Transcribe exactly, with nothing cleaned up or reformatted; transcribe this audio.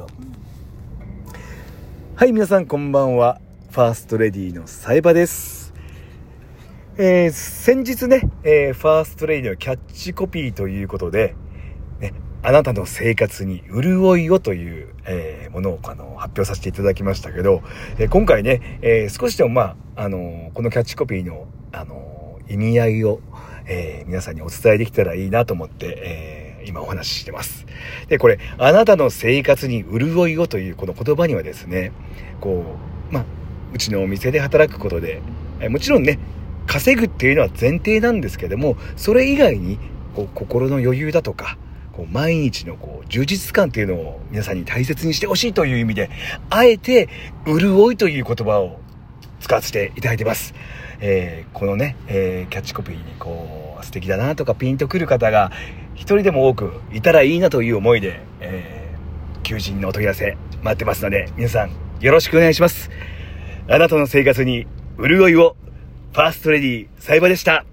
か。はい、皆さんこんばんは。ファーストレディのサイバです。えー、先日ね、えー、ファーストレディのキャッチコピーということで、ね、あなたの生活に潤いをという、えー、ものをあの発表させていただきましたけど、えー、今回ね、えー、少しでもまあ、あのー、このキャッチコピーの、あのー、意味合いを、えー、皆さんにお伝えできたらいいなと思って、えー、今お話ししてます。で、これ、あなたの生活に潤いをというこの言葉にはですね、こう、まあ、うちのお店で働くことで、えー、もちろんね、稼ぐっていうのは前提なんですけども、それ以外にこう心の余裕だとか、こう毎日のこう充実感っていうのを皆さんに大切にしてほしいという意味で、あえて潤いという言葉を使わせていただいてます。えー、このね、えー、キャッチコピーにこう素敵だなとかピンとくる方が一人でも多くいたらいいなという思いで、えー、求人のお問い合わせ待ってますので、皆さんよろしくお願いします。あなたの生活に潤いを。ファーストレディサイバでした。